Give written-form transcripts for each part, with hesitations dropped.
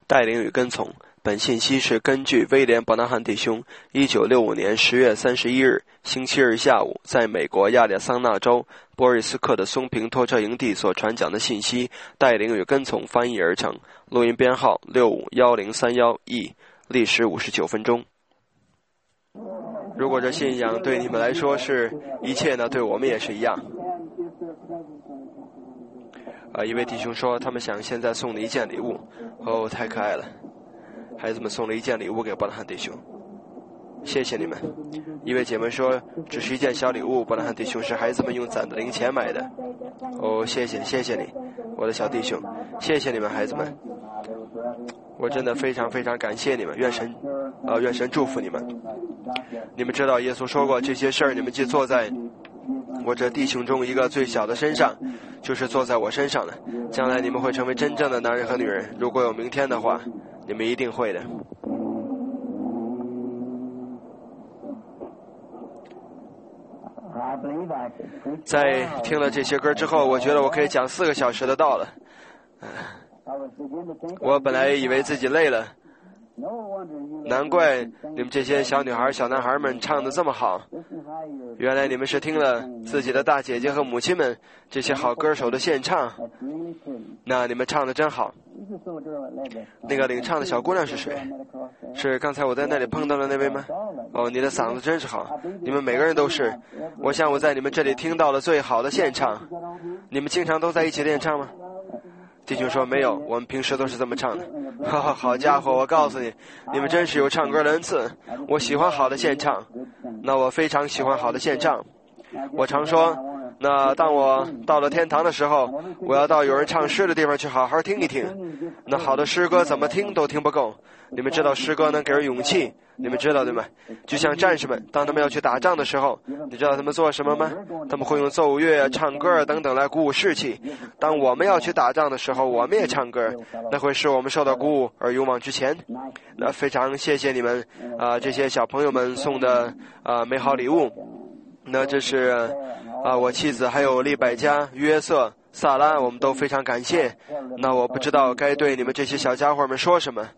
带领与跟从。本信息是根据威廉·伯纳汉弟兄1965年10月31日星期日下午在美国亚利桑那州波瑞斯克的松平拖车营地所传讲的信息，带领与跟从翻译而成。录音编号651031E，历时59分钟。如果这信仰对你们来说是一切呢，对我们也是一样。一位弟兄说他们想现在送你一件礼物。哦，太可爱了。孩子们送了一件礼物给伯纳汉弟兄，谢谢你们。一位姐妹说只是一件小礼物，伯纳汉弟兄是孩子们用攒的零钱买的。哦，谢谢你，我的小弟兄，谢谢你们孩子们，我真的非常非常感谢你们，愿神祝福你们。你们知道耶稣说过，这些事儿你们既坐在我这弟兄中一个最小的身上，就是坐在我身上的。将来你们会成为真正的男人和女人，如果有明天的话，你们一定会的。在听了这些歌之后，我觉得我可以讲4个小时的道了。我本来以为自己累了，难怪你们这些小女孩小男孩们唱得这么好，原来你们是听了自己的大姐姐和母亲们这些好歌手的献唱。那你们唱得真好。那个领唱的小姑娘是谁？是刚才我在那里碰到的那位吗？哦，你的嗓子真是好，你们每个人都是。我想我在你们这里听到了最好的献唱。你们经常都在一起练唱吗？弟兄说没有，我们平时都是这么唱的。好家伙，我告诉你，你们真是有唱歌的恩赐。我喜欢好的献唱，那我非常喜欢好的献唱。我常说，那当我到了天堂的时候，我要到有人唱诗的地方去好好听一听。那好的诗歌怎么听都听不够。你们知道诗歌能给人勇气，你们知道对吗？就像战士们当他们要去打仗的时候，你知道他们做什么吗？他们会用奏乐唱歌等等来鼓舞士气。当我们要去打仗的时候，我们也唱歌，那会使我们受到鼓舞而勇往直前。那非常谢谢你们这些小朋友们送的美好礼物。那这是我妻子还有利百加、约瑟、萨拉，我们都非常感谢。那我不知道该对你们这些小家伙们说什么。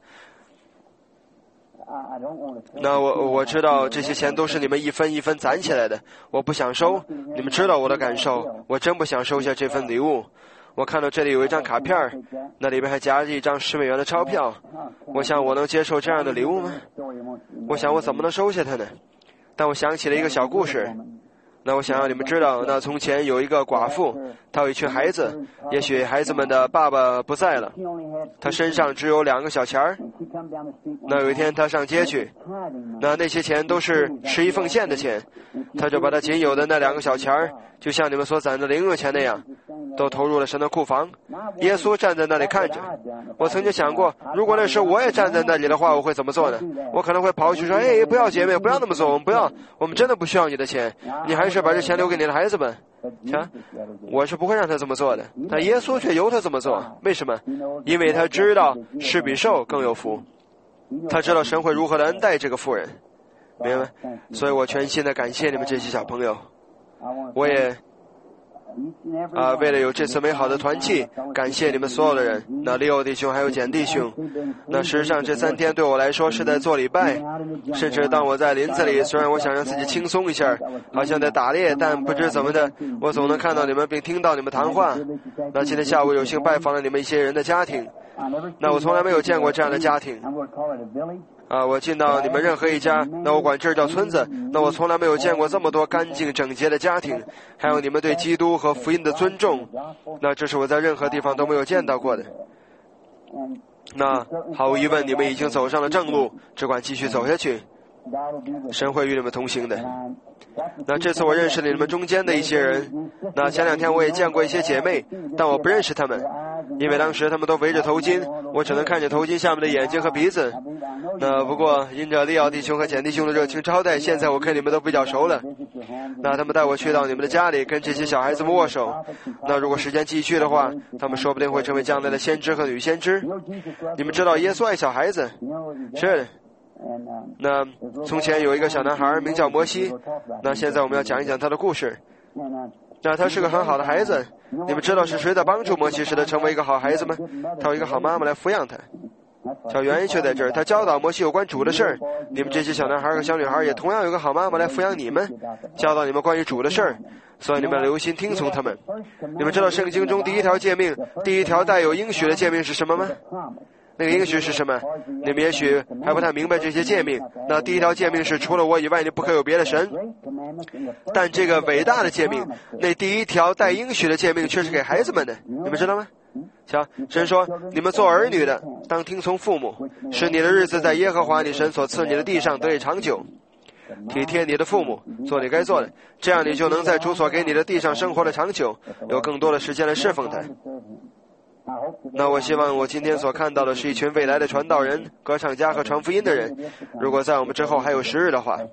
那我知道这些钱都是你们一分一分攒起来的，我不想收。你们知道我的感受，我真不想收下这份礼物。我看到这里有一张卡片，那里边还夹着一张10美元的钞票。我想我能接受这样的礼物吗？我想我怎么能收下它呢？但我想起了一个小故事。那我想让你们知道，那从前有一个寡妇，她有一群孩子，也许孩子们的爸爸不在了，她身上只有2个小钱儿。那有一天她上街去，那些钱都是11奉献的钱，她就把她仅有的那2个小钱儿，就像你们所攒的零用钱那样，都投入了神的库房。耶稣站在那里看着。我曾经想过，如果那时我也站在那里的话，我会怎么做呢？我可能会跑去说，不要姐妹，不要那么做，我们真的不需要你的钱，你还是把这钱留给你的孩子们。我是不会让他这么做的，但耶稣却由他这么做。为什么？因为他知道施比受更有福，他知道神会如何的恩待这个妇人，明白吗？所以我全心的感谢你们这些小朋友。我也为了有这次美好的团契，感谢你们所有的人。那利欧弟兄还有简弟兄，那事实上这3天对我来说是在做礼拜，甚至当我在林子里，虽然我想让自己轻松一下，好像在打猎，但不知怎么的，我总能看到你们并听到你们谈话。那今天下午有幸拜访了你们一些人的家庭，那我从来没有见过这样的家庭。我进到你们任何一家，那我管这儿叫村子，那我从来没有见过这么多干净整洁的家庭，还有你们对基督和福音的尊重，那这是我在任何地方都没有见到过的。那毫无疑问，你们已经走上了正路，只管继续走下去，神会与你们同行的。那这次我认识了你们中间的一些人，那前2天我也见过一些姐妹，但我不认识她们，因为当时她们都围着头巾，我只能看见头巾下面的眼睛和鼻子。那不过因着利奥弟兄和简弟兄的热情招待，现在我跟你们都比较熟了。那他们带我去到你们的家里，跟这些小孩子们握手。那如果时间继续的话，他们说不定会成为将来的先知和女先知。你们知道耶稣爱小孩子，是的。那从前有一个小男孩名叫摩西，那现在我们要讲一讲他的故事。那他是个很好的孩子，你们知道是谁在帮助摩西使他成为一个好孩子吗？他有一个好妈妈来抚养他。 小原因却在这儿，他教导摩西有关主的事儿。你们这些小男孩和小女孩也同样有个好妈妈来抚养你们，教导你们关于主的事儿，所以你们要留心听从他们。你们知道圣经中第一条诫命，第一条带有应许的诫命是什么吗？那个应许是什么？你们也许还不太明白这些诫命。那第一条诫命是除了我以外你不可有别的神，但这个伟大的诫命，那第一条带应许的诫命却是给孩子们的，你们知道吗？瞧，神说，你们做儿女的当听从父母，使你的日子在耶和华你神所赐你的地上得以长久。体贴你的父母，做你该做的，这样你就能在主所给你的地上生活的长久，有更多的时间来侍奉他。那我希望我今天所看到的是一群未来的传道人、歌唱家和传福音的人，如果在我们之后还有时日的话。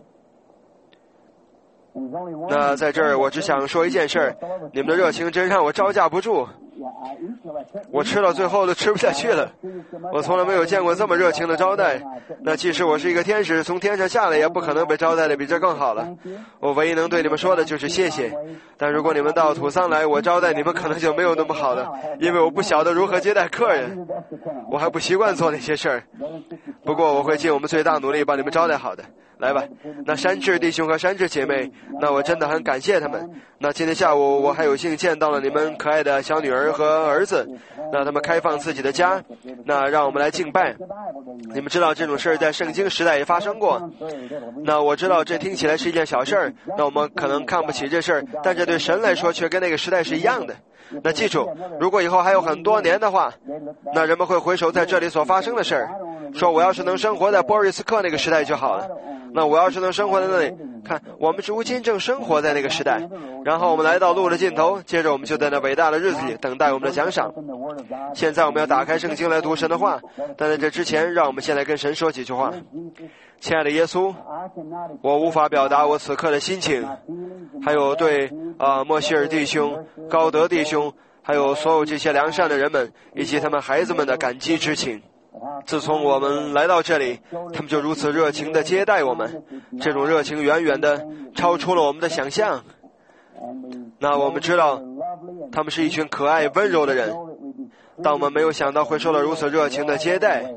那在这儿我只想说一件事儿，你们的热情真让我招架不住，我吃到最后都吃不下去了。我从来没有见过这么热情的招待，那即使我是一个天使从天上下来，也不可能被招待的比这更好了。我唯一能对你们说的就是谢谢，但如果你们到土桑来，我招待你们可能就没有那么好了，因为我不晓得如何接待客人，我还不习惯做那些事儿。不过我会尽我们最大努力把你们招待好的。来吧，那山治弟兄和山治姐妹，那我真的很感谢他们。那今天下午我还有幸见到了你们可爱的小女儿和儿子，那他们开放自己的家，那让我们来敬拜。你们知道这种事在圣经时代也发生过，那我知道这听起来是一件小事儿，那我们可能看不起这事儿，但这对神来说却跟那个时代是一样的。那记住，如果以后还有很多年的话，那人们会回首在这里所发生的事儿，说我要是能生活在波瑞斯克那个时代就好了。那我要是能生活在那里，看我们如今正生活在那个时代，然后我们来到路的尽头，接着我们就在那伟大的日子里等待我们的奖赏。现在我们要打开圣经来读神的话，但在这之前，让我们先来跟神说几句话。亲爱的耶稣，我无法表达我此刻的心情，还有对莫希尔弟兄、高德弟兄，还有所有这些良善的人们以及他们孩子们的感激之情。自从我们来到这里，他们就如此热情地接待我们，这种热情远远地超出了我们的想象。那我们知道他们是一群可爱温柔的人，但我们没有想到会受到如此热情的接待。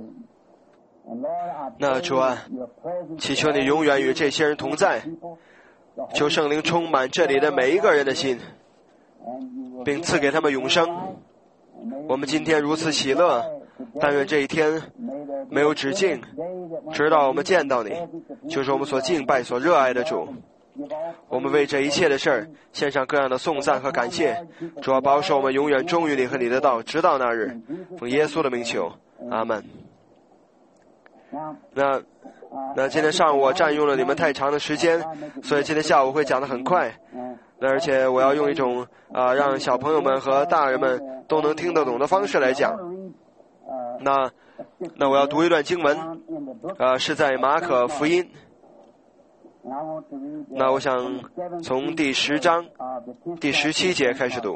那主啊，祈求你永远与这些人同在，求圣灵充满这里的每一个人的心，并赐给他们永生。我们今天如此喜乐，但愿这一天没有止境，直到我们见到你，就是我们所敬拜、所热爱的主。我们为这一切的事儿献上各样的颂赞和感谢，主要保守我们永远忠于你和你的道，直到那日。奉耶稣的名求，阿们。那今天上午我占用了你们太长的时间，所以今天下午会讲得很快。而且我要用一种让小朋友们和大人们都能听得懂的方式来讲。那我要读一段经文，是在马可福音。那我想从第10章第17节开始读。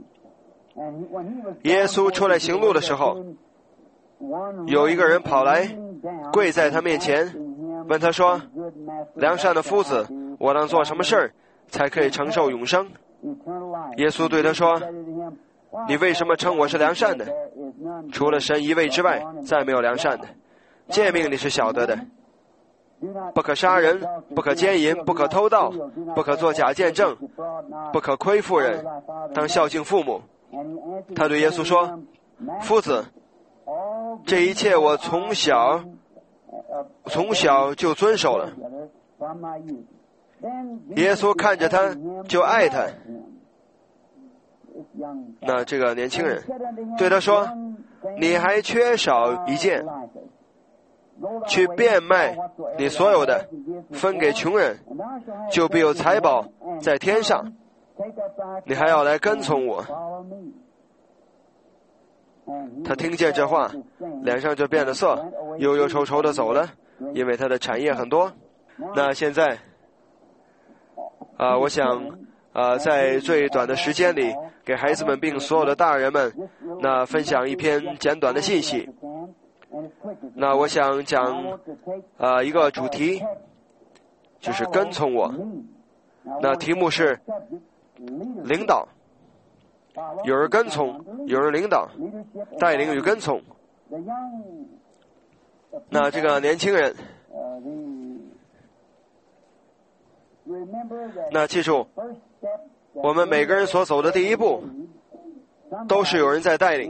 耶稣出来行路的时候，有一个人跑来，跪在他面前，问他说：“良善的夫子，我当做什么事儿才可以承受永生？”耶稣对他说：“你为什么称我是良善的？除了神一位之外，再没有良善的。诫命你是晓得的，不可杀人，不可奸淫，不可偷盗，不可作假见证，不可亏负人，当孝敬父母。”他对耶稣说：“夫子，这一切我从小就遵守了。”耶稣看着他就爱他。那这个年轻人对他说：“你还缺少一件，去变卖你所有的，分给穷人，就必有财宝在天上。你还要来跟从我。”他听见这话，脸上就变了色，忧忧愁愁的走了，因为他的产业很多。那现在我想在最短的时间里，给孩子们并所有的大人们那分享一篇简短的信息。那我想讲一个主题，就是跟从我。那题目是领导，有人跟从，有人领导，带领与跟从。 那这个年轻人，那记住，我们每个人所走的第一步，都是有人在带领。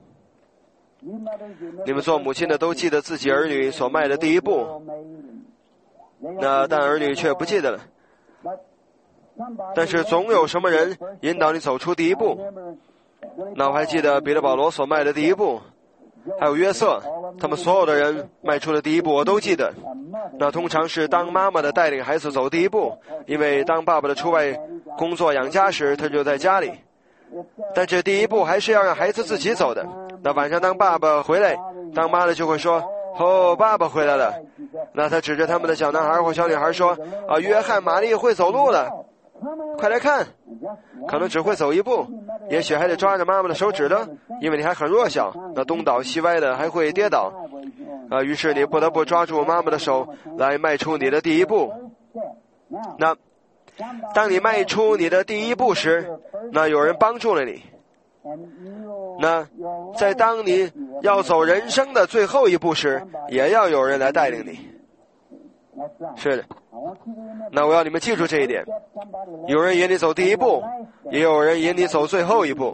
你们做母亲的都记得自己儿女所迈的第一步，那但儿女却不记得了。但是总有什么人引导你走出第一步。那我还记得彼得保罗所迈的第一步，还有约瑟，他们所有的人迈出的第一步我都记得。那通常是当妈妈的带领孩子走第一步，因为当爸爸的出外工作养家时，他就在家里。但这第一步还是要让孩子自己走的。那晚上当爸爸回来，当妈的就会说，哦，爸爸回来了。那他指着他们的小男孩或小女孩说，啊，约翰玛丽会走路了，快来看。可能只会走一步，也许还得抓着妈妈的手指头，因为你还很弱小，那东倒西歪的还会跌倒。于是你不得不抓住妈妈的手来迈出你的第一步。那当你迈出你的第一步时，那有人帮助了你。那在当你要走人生的最后一步时，也要有人来带领你。是的，那我要你们记住这一点，有人引你走第一步，也有人引你走最后一步。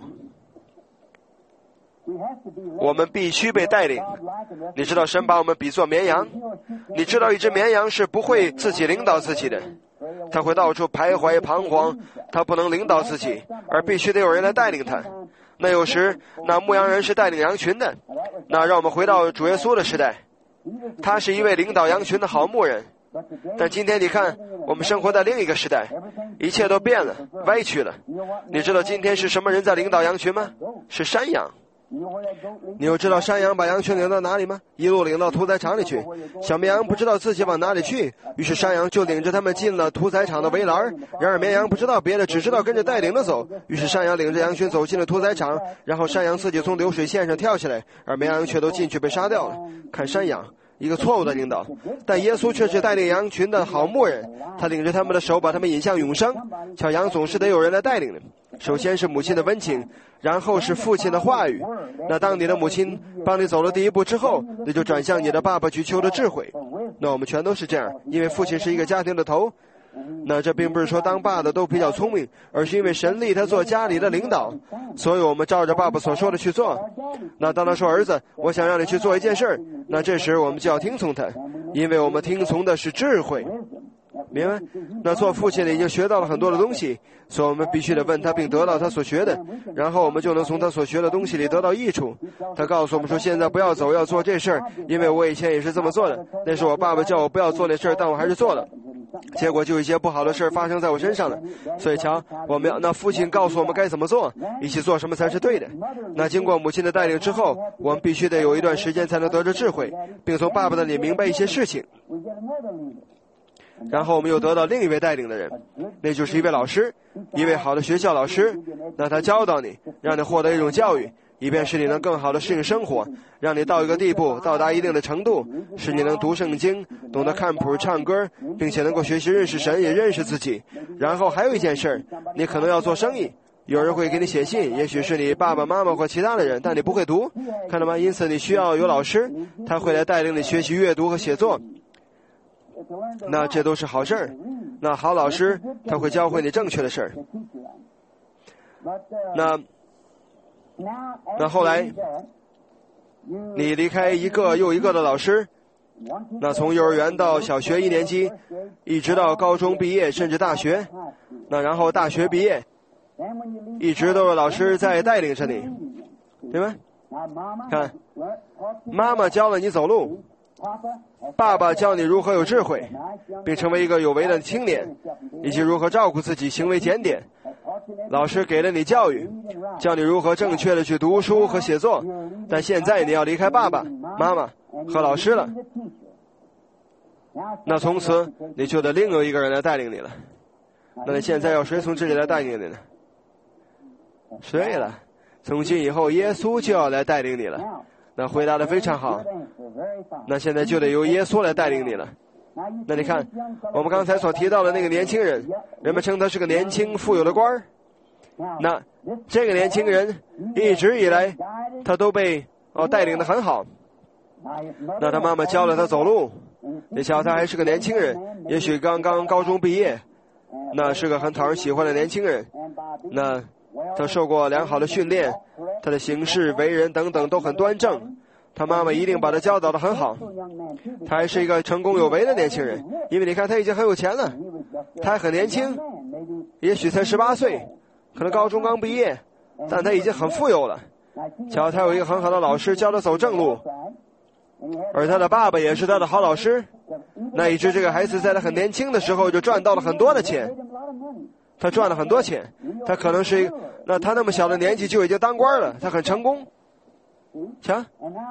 我们必须被带领。你知道神把我们比作绵羊，你知道一只绵羊是不会自己领导自己的，它会到处徘徊彷徨，它不能领导自己，而必须得有人来带领它。那有时那牧羊人是带领羊群的。那让我们回到主耶稣的时代，他是一位领导羊群的好牧人。但今天你看，我们生活在另一个时代，一切都变了，歪曲了。你知道今天是什么人在领导羊群吗？是山羊。你有知道山羊把羊群领到哪里吗？一路领到屠宰场里去。小绵羊不知道自己往哪里去，于是山羊就领着他们进了屠宰场的围栏。然而绵羊不知道别的，只知道跟着带领的走。于是山羊领着羊群走进了屠宰场，然后山羊自己从流水线上跳下来，而绵羊却都进去被杀掉了。看山羊，一个错误的领导。但耶稣却是带领羊群的好牧人，他领着他们的手把他们引向永生。小羊总是得有人来带领的。首先是母亲的温情，然后是父亲的话语。那当你的母亲帮你走了第一步之后，你就转向你的爸爸去求的智慧。那我们全都是这样，因为父亲是一个家庭的头。那这并不是说当爸的都比较聪明，而是因为神立他做家里的领导，所以我们照着爸爸所说的去做。那当他说，儿子，我想让你去做一件事，那这时我们就要听从他，因为我们听从的是智慧。明白？那做父亲的已经学到了很多的东西，所以我们必须得问他并得到他所学的，然后我们就能从他所学的东西里得到益处。他告诉我们说，现在不要走，要做这事儿，因为我以前也是这么做的，那是我爸爸叫我不要做那事儿，但我还是做了，结果就一些不好的事儿发生在我身上了。所以瞧，我们要那父亲告诉我们该怎么做，一起做什么才是对的。那经过母亲的带领之后，我们必须得有一段时间才能得着智慧，并从爸爸那里明白一些事情。然后我们又得到另一位带领的人，那就是一位老师，一位好的学校老师。那他教导你，让你获得一种教育，以便使你能更好的适应生活，让你到一个地步，到达一定的程度，使你能读圣经，懂得看谱唱歌，并且能够学习认识神，也认识自己。然后还有一件事，你可能要做生意，有人会给你写信，也许是你爸爸妈妈或其他的人，但你不会读，看到吗？因此你需要有老师，他会来带领你学习阅读和写作。那这都是好事儿。那好老师他会教会你正确的事儿。那后来你离开一个又一个的老师，那从幼儿园到小学1年级，一直到高中毕业甚至大学，那然后大学毕业，一直都是老师在带领着你，对吗？看，妈妈教了你走路，爸爸教你如何有智慧，并成为一个有为的青年，以及如何照顾自己，行为检点。老师给了你教育，教你如何正确的去读书和写作。但现在你要离开爸爸妈妈和老师了，那从此你就得另有一个人来带领你了。那你现在要谁从这里来带领你呢？对了，从今以后耶稣就要来带领你了。那回答得非常好。那现在就得由耶稣来带领你了。那你看，我们刚才所提到的那个年轻人，人们称他是个年轻富有的官儿。那这个年轻人一直以来他都被带领得很好。 那他妈妈教了他走路。你瞧，他还是个年轻人，也许刚刚高中毕业，那是个很讨人喜欢的年轻人。那他受过良好的训练，他的行事为人等等都很端正，他妈妈一定把他教导得很好。他还是一个成功有为的年轻人，因为你看他已经很有钱了，他还很年轻，也许才18岁，可能高中刚毕业，但他已经很富有了。瞧，他有一个很好的老师教他走正路，而他的爸爸也是他的好老师。那以致这个孩子在他很年轻的时候就赚到了很多的钱，他赚了很多钱，他可能是那他那么小的年纪就已经当官了，他很成功。瞧，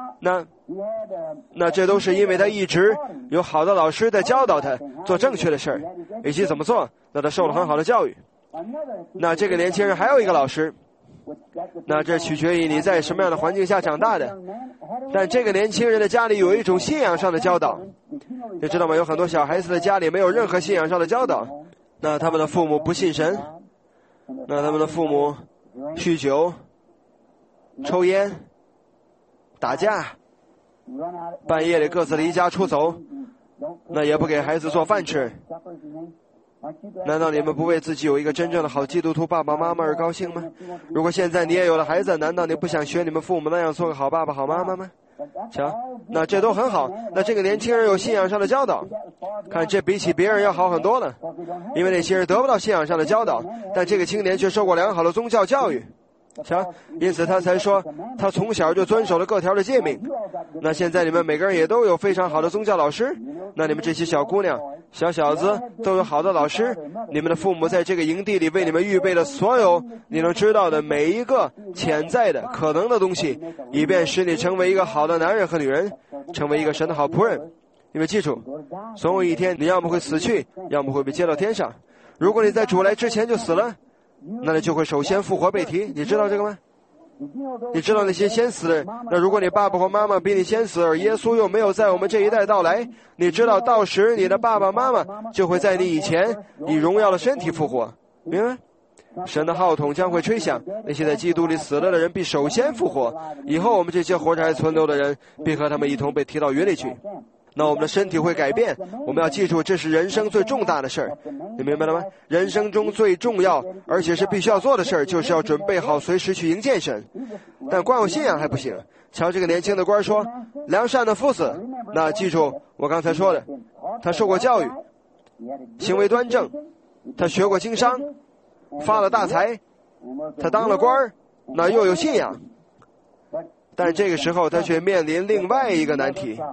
那这都是因为他一直有好的老师在教导他做正确的事儿，以及怎么做，那他受了很好的教育。那这个年轻人还有一个老师，那这取决于你在什么样的环境下长大的。但这个年轻人的家里有一种信仰上的教导，你知道吗？有很多小孩子的家里没有任何信仰上的教导，那他们的父母不信神，那他们的父母酗酒、抽烟、打架，半夜里各自离家出走，那也不给孩子做饭吃。难道你们不为自己有一个真正的好基督徒爸爸妈妈而高兴吗？如果现在你也有了孩子，难道你不想学你们父母那样做个好爸爸好妈妈吗？瞧，那这都很好。那这个年轻人有信仰上的教导，看这比起别人要好很多了，因为那些人得不到信仰上的教导，但这个青年却受过良好的宗教教育。瞧，因此他才说他从小就遵守了各条的诫命。那现在你们每个人也都有非常好的宗教老师，那你们这些小姑娘小小子都有好的老师，你们的父母在这个营地里为你们预备了所有你能知道的每一个潜在的可能的东西，以便使你成为一个好的男人和女人，成为一个神的好仆人。你们记住，总有一天你要么会死去，要么会被接到天上。如果你在主来之前就死了，那你就会首先复活被提，你知道这个吗？你知道那些先死的，那如果你爸爸或妈妈比你先死，而耶稣又没有在我们这一代到来，你知道到时你的爸爸妈妈就会在你以前以荣耀的身体复活，明白？神的号筒将会吹响，那些在基督里死了的人必首先复活，以后我们这些活着还存留的人必和他们一同被提到云里去。那我们的身体会改变，我们要记住这是人生最重大的事儿，你明白了吗？人生中最重要而且是必须要做的事儿，就是要准备好随时去迎见神。但光有信仰还不行。瞧，这个年轻的官说良善的夫子，那记住我刚才说的，他受过教育，行为端正，他学过经商，发了大财，他当了官，那又有信仰。但这个时候他却面临另外一个难题，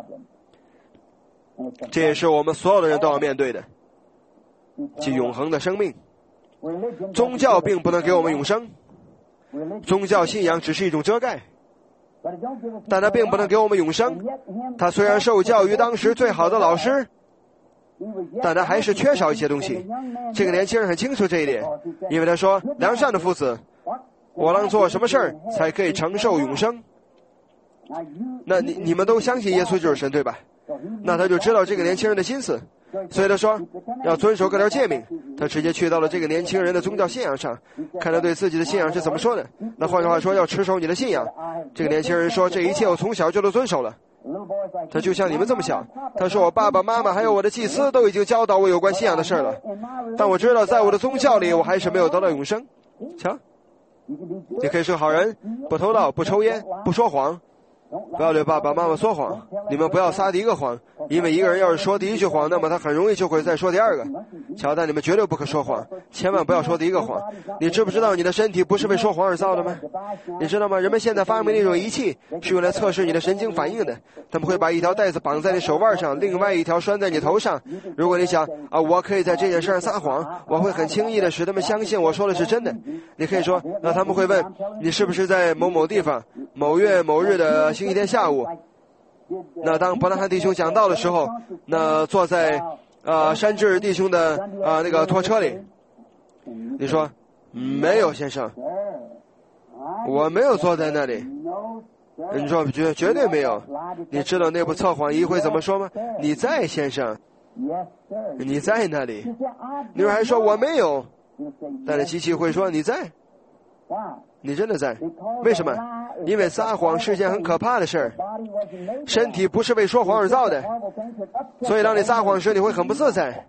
这也是我们所有的人都要面对的，即永恒的生命。宗教并不能给我们永生，宗教信仰只是一种遮盖，但它并不能给我们永生。他虽然受教于当时最好的老师，但他还是缺少一些东西。这个年轻人很清楚这一点，因为他说良善的夫子，我能做什么事儿才可以承受永生？那你们都相信耶稣就是神，对吧？那他就知道这个年轻人的心思，所以他说要遵守各条诫命。他直接去到了这个年轻人的宗教信仰上，看他对自己的信仰是怎么说的。那换句话说，要持守你的信仰。这个年轻人说这一切我从小就都遵守了。他就像你们这么想，他说我爸爸妈妈还有我的祭司都已经教导我有关信仰的事了，但我知道在我的宗教里我还是没有得到永生。瞧，你可以是个好人，不偷盗，不抽烟，不说谎，不要对爸爸妈妈说谎，你们不要撒第一个谎，因为一个人要是说第一句谎，那么他很容易就会再说第二个。乔丹，你们绝对不可说谎，千万不要说第一个谎。你知不知道你的身体不是为说谎而造的吗？你知道吗？人们现在发明了一种仪器，是用来测试你的神经反应的。他们会把一条带子绑在你手腕上，另外一条拴在你头上。如果你想我可以在这件事上撒谎，我会很轻易的使他们相信我说的是真的。你可以说，那他们会问你是不是在某某地方某月某日的星期天下午，那当伯纳汉弟兄讲道的时候，那坐在山治弟兄的那个拖车里，你说没有先生，我没有坐在那里。你说绝对没有。你知道那部测谎仪会怎么说吗？你在先生，你在那里。女儿还说我没有，但是机器会说你在，你真的在。为什么？ 因为撒谎是件很可怕的事儿。身体不是为说谎而造的，所以当你撒谎时，你会很不自在。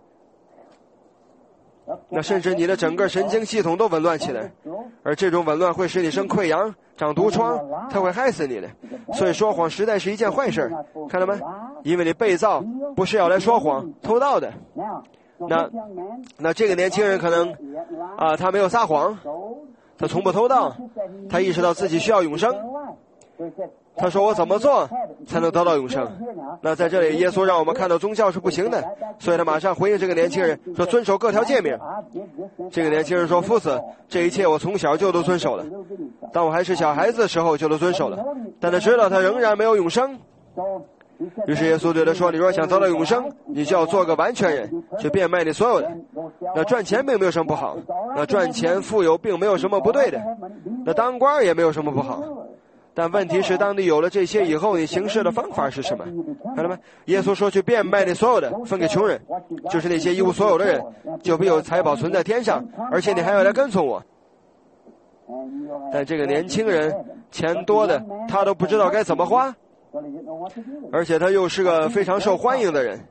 那甚至你的整个神经系统都紊乱起来，而这种紊乱会使你生溃疡、长毒疮，它会害死你的。所以说谎实在是一件坏事，看到吗？因为你被造不是要来说谎、偷盗的。那这个年轻人可能他没有撒谎，他从不偷盗，他意识到自己需要永生。他说我怎么做才能得到永生？那在这里耶稣让我们看到宗教是不行的，所以他马上回应这个年轻人说遵守各条诫命。这个年轻人说夫子，这一切我从小就都遵守了，当我还是小孩子的时候就都遵守了，但他知道他仍然没有永生。于是耶稣对他说，你若想得到永生，你就要做个完全人，去变卖你所有的。那赚钱并没有什么不好，那赚钱富有并没有什么不对的，那当官也没有什么不好。但问题是，当你有了这些以后，你行事的方法是什么？看到吗？耶稣说去变卖你所有的，分给穷人，就是那些一无所有的人，就必有财宝存在天上，而且你还要来跟从我。但这个年轻人钱多的他都不知道该怎么花，而且他又是个非常受欢迎的人，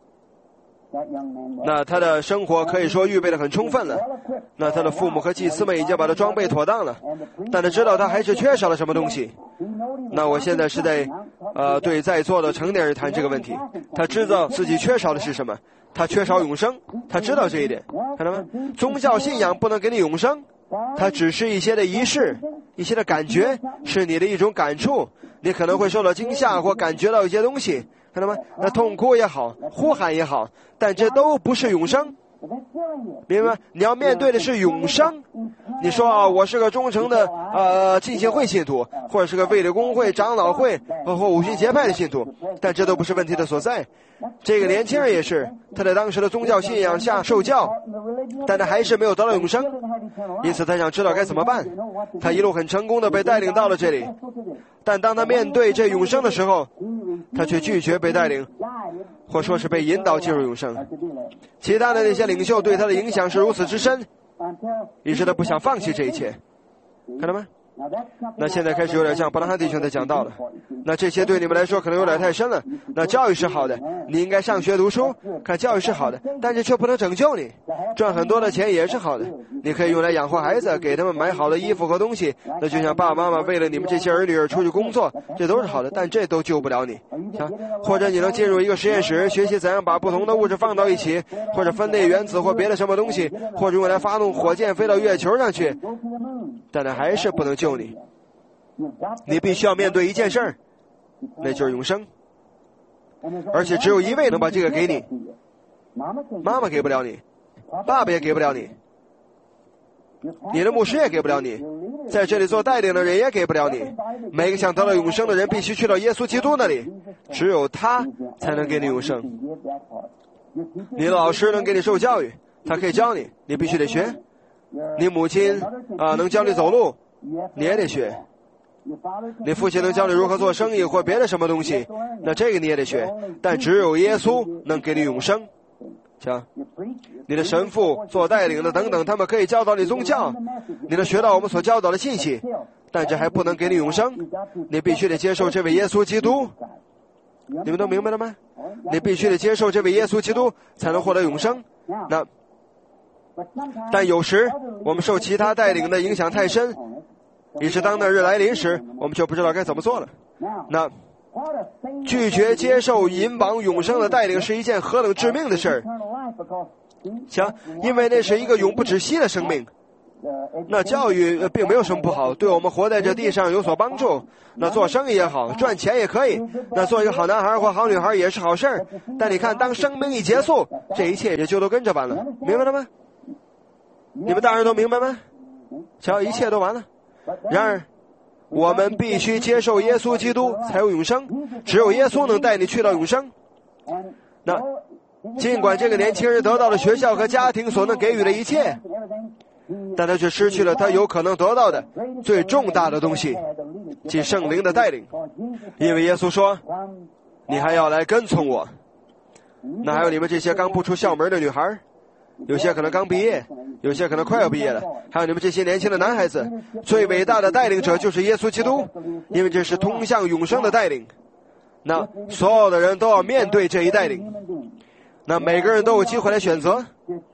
那他的生活可以说预备得很充分了，那他的父母和祭司们已经把他装备妥当了，但他知道他还是缺少了什么东西。那我现在是在对在座的成年人谈这个问题，他知道自己缺少的是什么，他缺少永生，他知道这一点，看到吗？宗教信仰不能给你永生，它只是一些的仪式，一些的感觉，是你的一种感触，你可能会受到惊吓或感觉到一些东西，看到吗？那痛哭也好，呼喊也好，但这都不是永生，明白吗？你要面对的是永生。你说我是个忠诚的浸信会信徒，或者是个卫理公会、长老会或五旬节派的信徒，但这都不是问题的所在。这个年轻人也是，他在当时的宗教信仰下受教，但他还是没有得到永生，因此他想知道该怎么办。他一路很成功的被带领到了这里，但当他面对这永生的时候，他却拒绝被带领，或说是被引导进入永生。其他的那些领袖对他的影响是如此之深，于是他不想放弃这一切，看到吗？那现在开始有点像伯拉罕弟兄在讲道了，那这些对你们来说可能有点太深了。那教育是好的，你应该上学读书，看教育是好的，但这却不能拯救你。赚很多的钱也是好的，你可以用来养活孩子，给他们买好的衣服和东西，那就像爸爸妈妈为了你们这些儿女而出去工作，这都是好的，但这都救不了你。或者你能进入一个实验室，学习怎样把不同的物质放到一起，或者分类原子或别的什么东西，或者用来发动火箭飞到月球上去，但它还是不能救你。你必须要面对一件事儿，那就是永生，而且只有一位能把这个给你，妈妈给不了你，爸爸也给不了你，你的牧师也给不了你，在这里做带领的人也给不了你。每个想得到永生的人必须去到耶稣基督那里，只有他才能给你永生。你的老师能给你受教育，他可以教你，你必须得学。你母亲能教你走路，你也得学。你父亲能教你如何做生意或别的什么东西，那这个你也得学，但只有耶稣能给你永生。瞧，你的神父做带领的等等，他们可以教导你宗教，你能学到我们所教导的信息，但这还不能给你永生。你必须得接受这位耶稣基督，你们都明白了吗？你必须得接受这位耶稣基督才能获得永生。但有时我们受其他带领的影响太深，于是当那日来临时，我们就不知道该怎么做了。那拒绝接受引往永生的带领是一件何等致命的事儿。想，因为那是一个永不止息的生命。那教育并没有什么不好，对我们活在这地上有所帮助。那做生意也好，赚钱也可以，那做一个好男孩或好女孩也是好事儿。但你看，当生命一结束，这一切也就都跟着完了，明白了吗？你们大人都明白吗？瞧，一切都完了。然而我们必须接受耶稣基督才有永生，只有耶稣能带你去到永生。那尽管这个年轻人得到了学校和家庭所能给予的一切，但他却失去了他有可能得到的最重大的东西，即圣灵的带领。因为耶稣说，你还要来跟从我。那还有你们这些刚步出校门的女孩， 有些可能刚毕业，有些可能快要毕业了，还有你们这些年轻的男孩子，最伟大的带领者就是耶稣基督，因为这是通向永生的带领。那所有的人都要面对这一带领，那每个人都有机会来选择。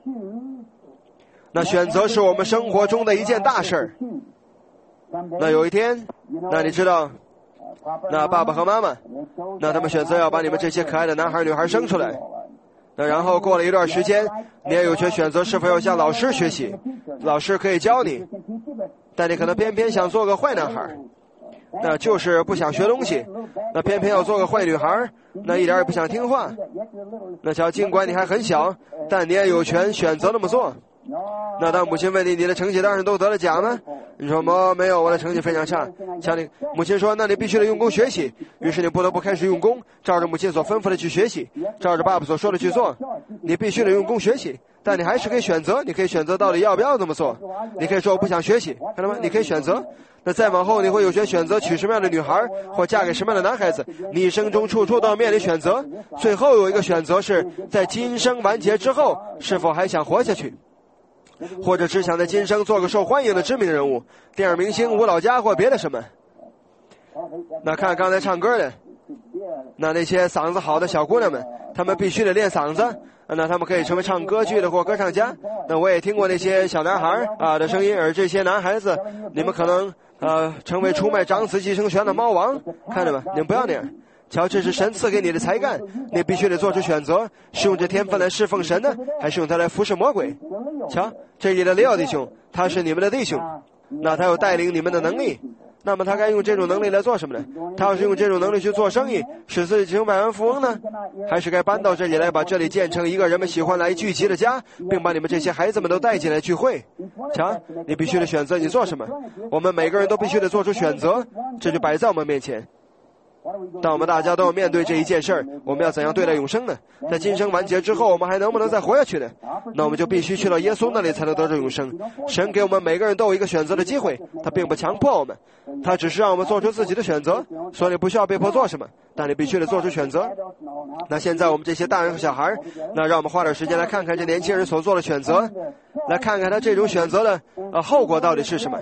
那选择是我们生活中的一件大事儿。那有一天，那你知道，那爸爸和妈妈，那他们选择要把你们这些可爱的男孩女孩生出来。那然后过了一段时间，你也有权选择是否要向老师学习，老师可以教你，但你可能偏偏想做个坏男孩，那就是不想学东西，那偏偏要做个坏女孩，那一点也不想听话。那瞧，尽管你还很小，但你也有权选择那么做。那当母亲问你，你的成绩单上都得了奖吗？你说没有，我的成绩非常差。瞧你母亲说，那你必须得用功学习。于是你不得不开始用功，照着母亲所吩咐的去学习，照着爸爸所说的去做。你必须得用功学习，但你还是可以选择，你可以选择到底要不要这么做。你可以说我不想学习，看到吗？你可以选择。那再往后，你会有权选择娶什么样的女孩，或嫁给什么样的男孩子。你一生中处处都要面临选择，最后有一个选择是在今生完结之后，是否还想活下去，或者只想在今生做个受欢迎的知名人物，电影明星、舞蹈家或别的什么。那看刚才唱歌的，那些嗓子好的小姑娘们，她们必须得练嗓子，那她们可以成为唱歌剧的或歌唱家。那我也听过那些小男孩的声音，而这些男孩子，你们可能成为出卖长子继承权的猫王，看着吧，你们不要那样。瞧，这是神赐给你的才干，你必须得做出选择，是用这天分来侍奉神呢，还是用它来服侍魔鬼？瞧，这里的利奥弟兄，他是你们的弟兄，那他有带领你们的能力，那么他该用这种能力来做什么呢？他要是用这种能力去做生意，使自己成百万富翁呢，还是该搬到这里来，把这里建成一个人们喜欢来聚集的家，并把你们这些孩子们都带进来聚会？瞧，你必须得选择你做什么，我们每个人都必须得做出选择，这就摆在我们面前。当我们大家都要面对这一件事儿，我们要怎样对待永生呢？在今生完结之后，我们还能不能再活下去呢？那我们就必须去到耶稣那里才能得到永生。神给我们每个人都有一个选择的机会，他并不强迫我们，他只是让我们做出自己的选择，所以你不需要被迫做什么，但你必须得做出选择。那现在我们这些大人和小孩，那让我们花点时间来看看这年轻人所做的选择，来看看他这种选择的后果到底是什么。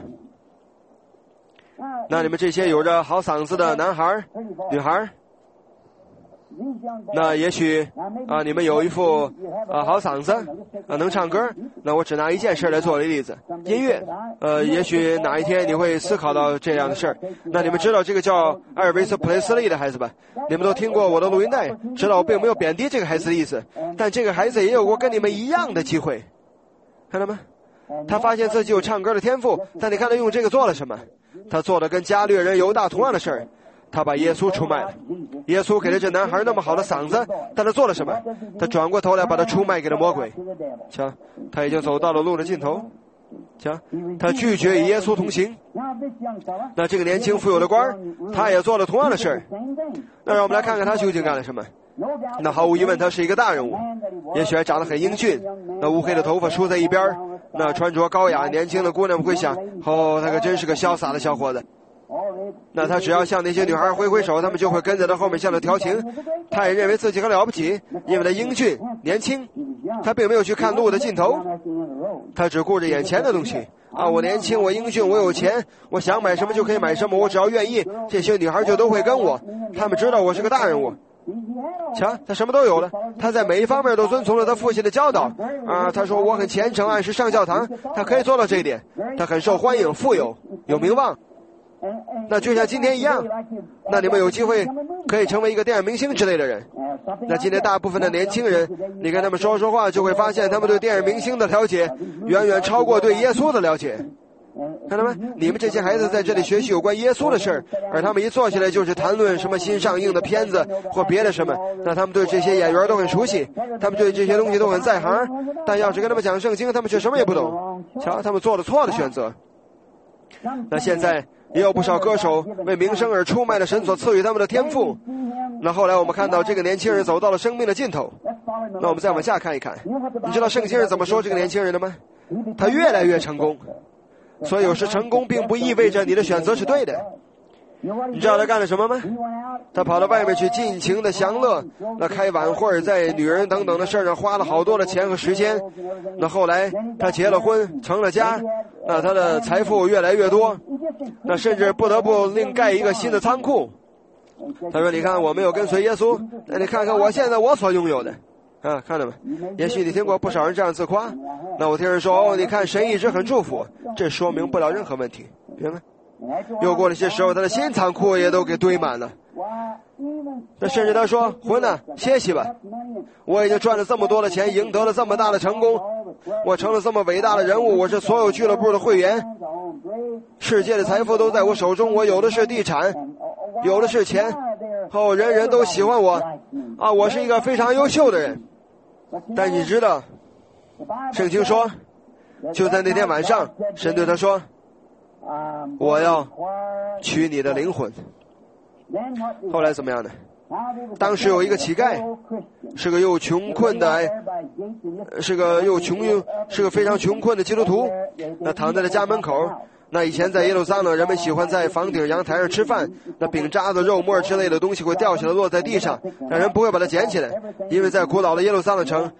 那你们这些有着好嗓子的男孩、女孩，那也许你们有一副好嗓子能唱歌，那我只拿一件事来做例子，音乐。也许哪一天你会思考到这样的事儿。那你们知道这个叫艾尔维斯·普雷斯利的孩子吧？你们都听过我的录音带，知道我并没有贬低这个孩子的意思，但这个孩子也有过跟你们一样的机会，看到吗？他发现自己有唱歌的天赋，但你看他用这个做了什么？他做的跟加略人犹大同样的事儿，他把耶稣出卖了。耶稣给了这男孩那么好的嗓子，但他做了什么？他转过头来把他出卖给了魔鬼。瞧，他已经走到了路的尽头。瞧，他拒绝与耶稣同行。那这个年轻富有的官，他也做了同样的事儿。那让我们来看看他究竟干了什么。那毫无疑问，他是一个大人物，也许还长得很英俊。那乌黑的头发梳在一边，那穿着高雅年轻的姑娘们会想，他可真是个潇洒的小伙子。那他只要向那些女孩挥挥手，他们就会跟在他后面向他调情。他也认为自己很了不起，因为他英俊年轻，他并没有去看路的尽头，他只顾着眼前的东西我年轻，我英俊，我有钱，我想买什么就可以买什么，我只要愿意，这些女孩就都会跟我，他们知道我是个大人物。瞧，他什么都有了，他在每一方面都遵从了他父亲的教导他说我很虔诚，按时上教堂，他可以做到这一点，他很受欢迎，富有，有名望。那就像今天一样，那你们有机会可以成为一个电影明星之类的人。那今天大部分的年轻人，你跟他们说话，就会发现他们对电影明星的了解远远超过对耶稣的了解。看到吗？你们这些孩子在这里学习有关耶稣的事儿，而他们一坐下来就是谈论什么新上映的片子或别的什么，那他们对这些演员都很熟悉，他们对这些东西都很在行，但要是跟他们讲圣经，他们却什么也不懂。瞧，他们做了错的选择。那现在也有不少歌手为名声而出卖了神所赐予他们的天赋。那后来我们看到这个年轻人走到了生命的尽头。那我们再往下看一看，你知道圣经是怎么说这个年轻人的吗？他越来越成功。所以有时成功并不意味着你的选择是对的。 你知道他干了什么吗？他跑到外面去尽情的享乐，那开晚会，在女人等等的事上花了好多的钱和时间。那后来他结了婚，成了家，那他的财富越来越多，那甚至不得不另盖一个新的仓库。他说：“你看，我没有跟随耶稣，那你看看我现在我所拥有的。”啊，看到没？也许你听过不少人这样自夸。那我听人说，哦，你看神一直很祝福，这说明不了任何问题，明白？又过了些时候，他的新仓库也都给堆满了。那甚至他说：“混呐，歇息吧！我已经赚了这么多的钱，赢得了这么大的成功，我成了这么伟大的人物，我是所有俱乐部的会员，世界的财富都在我手中，我有的是地产，有的是钱，人人都喜欢我，啊，我是一个非常优秀的人。”但你知道，圣经说，就在那天晚上，神对他说：“我要取你的灵魂。”后来怎么样呢？当时有一个乞丐，是个又穷困的，是个非常穷困的基督徒，那躺在了家门口。那以前在耶路撒冷，人们喜欢在房顶阳台上吃饭，那饼渣子、肉末之类的东西会掉下来落在地上，但人不会把它捡起来，因为在古老的耶路撒冷城，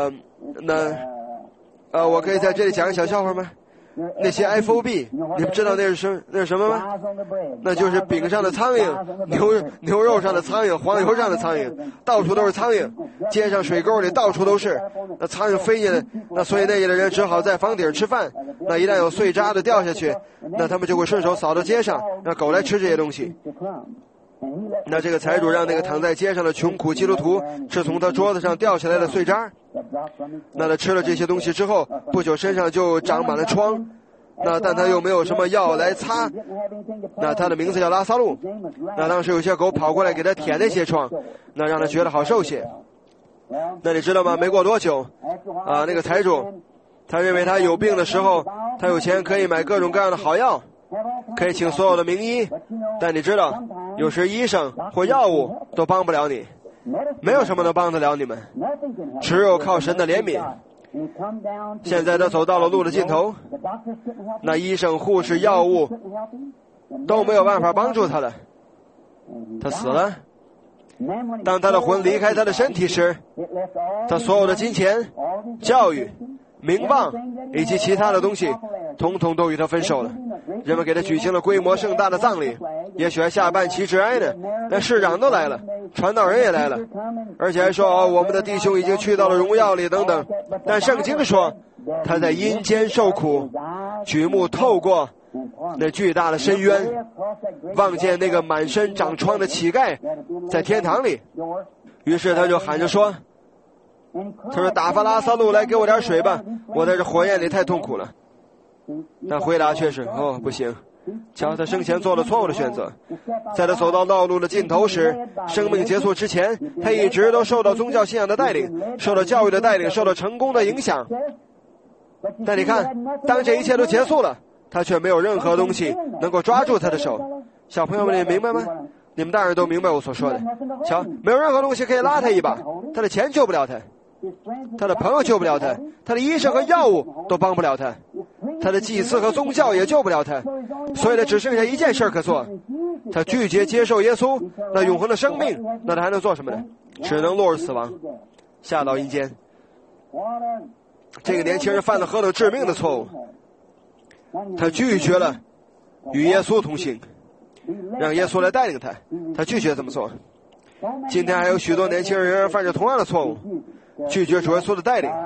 我可以在这里讲个小笑话吗？那些 FOB， 你们知道那是什么吗？那就是饼上的苍蝇，牛肉上的苍蝇，黄油上的苍蝇，到处都是苍蝇，街上水沟里到处都是，那苍蝇飞进来，那所以那里的人只好在房顶吃饭，那一旦有碎渣子掉下去，那他们就会顺手扫到街上，让狗来吃这些东西。那这个财主让那个躺在街上的穷苦基督徒吃从他桌子上掉下来的碎渣，那他吃了这些东西之后，不久身上就长满了疮，那但他又没有什么药来擦，那他的名字叫拉萨路，那当时有些狗跑过来给他舔那些疮，那让他觉得好受些。那你知道吗？没过多久那个财主他认为他有病的时候，他有钱可以买各种各样的好药，可以请所有的名医，但你知道，有时医生或药物都帮不了你，没有什么能帮得了你们，只有靠神的怜悯。现在他走到了路的尽头，那医生、护士、药物都没有办法帮助他了，他死了。当他的魂离开他的身体时，他所有的金钱、教育、名望以及其他的东西统统都与他分手了。人们给他举行了规模盛大的葬礼，也许还下半旗致哀呢。那市长都来了，传道人也来了，而且还说我们的弟兄已经去到了荣耀里等等。但圣经说他在阴间受苦，举目透过那巨大的深渊，望见那个满身长疮的乞丐在天堂里。于是他就喊着说，他说：“打发拉萨路来给我点水吧，我在这火焰里太痛苦了。”但回答却是：“不行。”瞧，他生前做了错误的选择，在他走到道路的尽头时，生命结束之前，他一直都受到宗教信仰的带领，受到教育的带领，受到成功的影响。但你看，当这一切都结束了，他却没有任何东西能够抓住他的手。小朋友们，你明白吗？你们大人都明白我所说的。瞧，没有任何东西可以拉他一把，他的钱救不了他，他的朋友救不了他，他的医生和药物都帮不了他，他的祭司和宗教也救不了他，所以他只剩下一件事可做，他拒绝接受耶稣那永恒的生命，那他还能做什么呢？只能落入死亡，下到阴间。这个年轻人犯了何等致命的错误，他拒绝了与耶稣同行，让耶稣来带领他，他拒绝这么做。今天还有许多年轻人仍然犯着同样的错误，拒绝主耶稣的带领。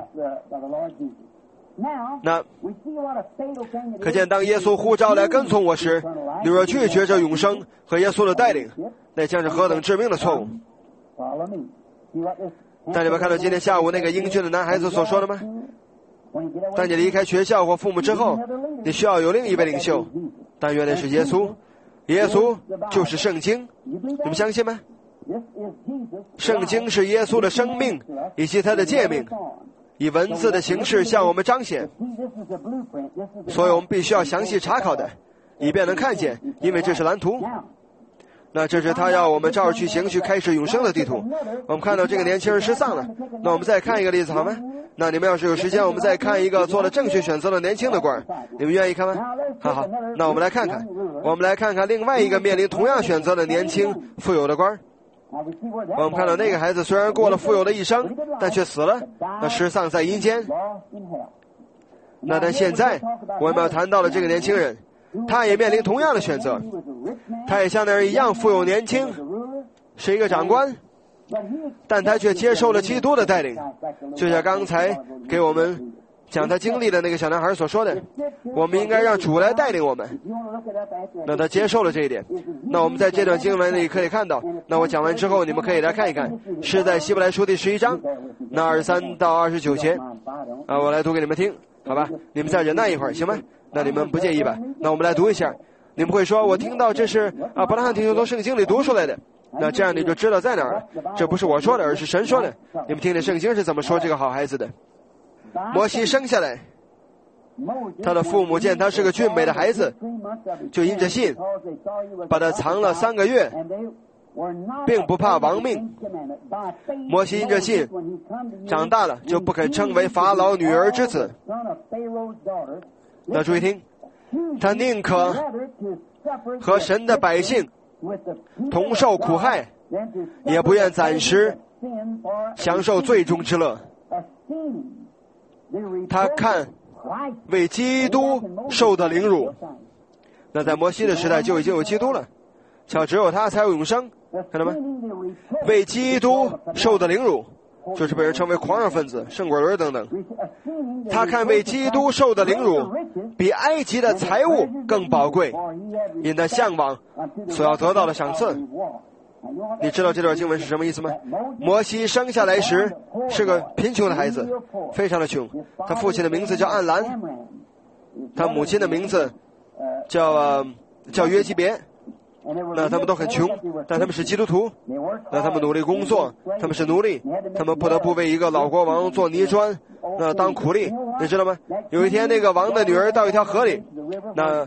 那可见当耶稣呼召来跟从我时，你若拒绝这永生和耶稣的带领，那将是何等致命的错误。但你们看到今天下午那个英俊的男孩子所说的吗？当你离开学校或父母之后，你需要有另一位领袖，但原来是耶稣。耶稣就是圣经，你们相信吗？圣经是耶稣的生命以及他的诫命，以文字的形式向我们彰显，所以我们必须要详细查考的，以便能看见，因为这是蓝图。 那这是他要我们照着去行，去开始永生的地图。我们看到这个年轻人失丧了，那我们再看一个例子好吗？那你们要是有时间，我们再看一个做了正确选择的年轻的官，你们愿意看吗？好，那我们来看看，另外一个面临同样选择的年轻富有的官。我们看到那个孩子虽然过了富有的一生，但却死了，那失丧在阴间。那但现在我们要谈到了这个年轻人，他也面临同样的选择，他也像那人一样富有年轻，是一个长官，但他却接受了基督的带领，就像刚才给我们讲他经历的那个小男孩所说的，我们应该让主来带领我们。那他接受了这一点。那我们在这段经文里可以看到，那我讲完之后你们可以来看一看，是在希伯来书第11章那23到29节我来读给你们听，好吧？你们再忍耐一会儿行吗？那你们不介意吧？那我们来读一下。你们会说我听到这是伯拉罕弟兄从圣经里读出来的，那这样你就知道在哪儿了。这不是我说的，而是神说的。你们听听圣经是怎么说这个好孩子的。摩西生下来，他的父母见他是个俊美的孩子，就因着信把他藏了3个月，并不怕亡命。摩西因着信长大了，就不肯称为法老女儿之子。那注意听，他宁可和神的百姓同受苦害，也不愿暂时享受罪中之乐。他看为基督受的凌辱。那在摩西的时代就已经有基督了，巧只有他才有永生，看到吗？为基督受的凌辱，就是被人称为狂热分子、圣果人等等。他看为基督受的凌辱比埃及的财物更宝贵，因他向往所要得到的赏赐。你知道这段经文是什么意思吗？摩西生下来时是个贫穷的孩子，非常的穷。他父亲的名字叫暗兰，他母亲的名字叫约基别。那他们都很穷，但他们是基督徒。那他们努力工作，他们是奴隶，他们不得不为一个老国王做泥砖，那当苦力，你知道吗？有一天那个王的女儿到一条河里，那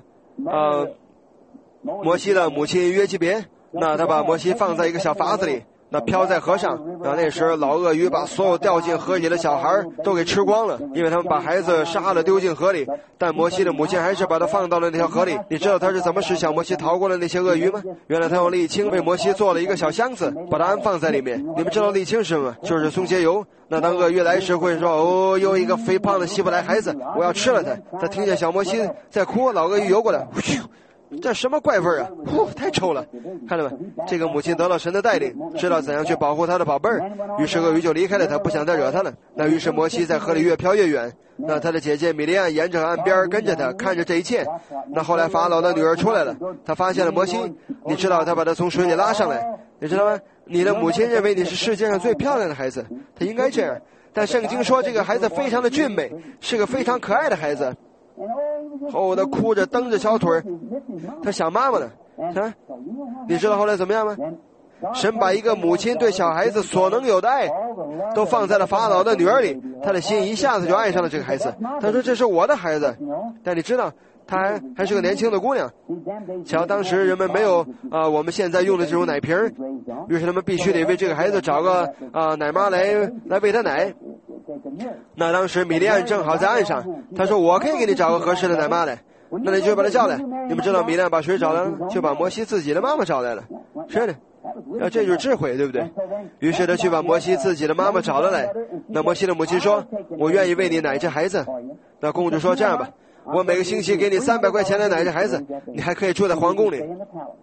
摩西的母亲约基别，那他把摩西放在一个小筏子里，那飘在河上。那时老鳄鱼把所有掉进河里的小孩都给吃光了，因为他们把孩子杀了丢进河里，但摩西的母亲还是把他放到了那条河里。你知道他是怎么使小摩西逃过了那些鳄鱼吗？原来他用沥青为摩西做了一个小箱子，把它安放在里面。你们知道沥青是什么？就是松节油。那当鳄鱼来时会说，哦，又一个肥胖的希伯来孩子，我要吃了他。他听见小摩西在哭，老鳄鱼游过来，这什么怪味啊！太臭了，看到没？这个母亲得到神的带领，知道怎样去保护他的宝贝儿，于是鳄鱼就离开了他，不想再惹他了。那于是摩西在河里越飘越远，那他的姐姐米利暗沿着岸边跟着他，看着这一切。那后来法老的女儿出来了，他发现了摩西，你知道他把他从水里拉上来，你知道吗？你的母亲认为你是世界上最漂亮的孩子，他应该这样。但圣经说这个孩子非常的俊美，是个非常可爱的孩子。后他哭着蹬着小腿，他想妈妈呢。你知道后来怎么样吗？神把一个母亲对小孩子所能有的爱都放在了法老的女儿里，他的心一下子就爱上了这个孩子。他说这是我的孩子。但你知道她还是个年轻的姑娘。瞧，当时人们没有我们现在用的这种奶瓶，于是他们必须得为这个孩子找个奶妈来喂他奶。那当时米利暗正好在岸上，他说我可以给你找个合适的奶妈来。那你就把他叫来。你们知道米利暗把谁找来了？就把摩西自己的妈妈找来了。是的，这就是智慧，对不对？于是他去把摩西自己的妈妈找了来。那摩西的母亲说，我愿意为你奶这孩子。那公主说，这样吧，我每个星期给你300块钱来奶这孩子，你还可以住在皇宫里。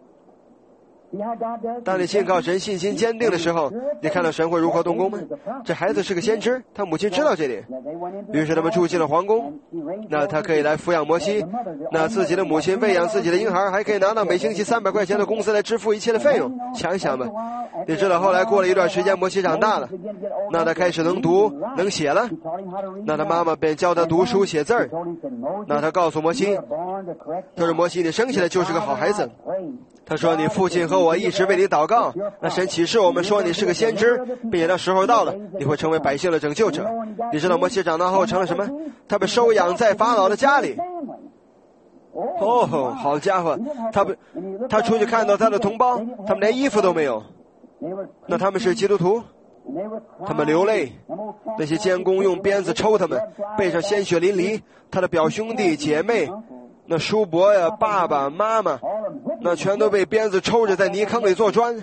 当你信靠神信心坚定的时候，你看到神会如何动工吗？这孩子是个先知，他母亲知道这点，于是他们住进了皇宫。那他可以来抚养摩西，那自己的母亲喂养自己的婴孩，还可以拿到每星期300块钱的工资来支付一切的费用。想想吧，你知道后来过了一段时间，摩西长大了，那他开始能读能写了，那他妈妈便教他读书写字儿。那他告诉摩西，他说摩西，你生下来就是个好孩子。他说你父亲和我一直为你祷告，那神启示我们说你是个先知，并且到时候到了，你会成为百姓的拯救者。你知道摩西长大后成了什么？他被收养在法老的家里。 哦，好家伙，他出去看到他的同胞，他们连衣服都没有。那他们是基督徒，他们流泪，那些监工用鞭子抽他们，背上鲜血淋漓，他的表兄弟姐妹，那叔伯呀、爸爸妈妈，那全都被鞭子抽着在泥坑里做砖。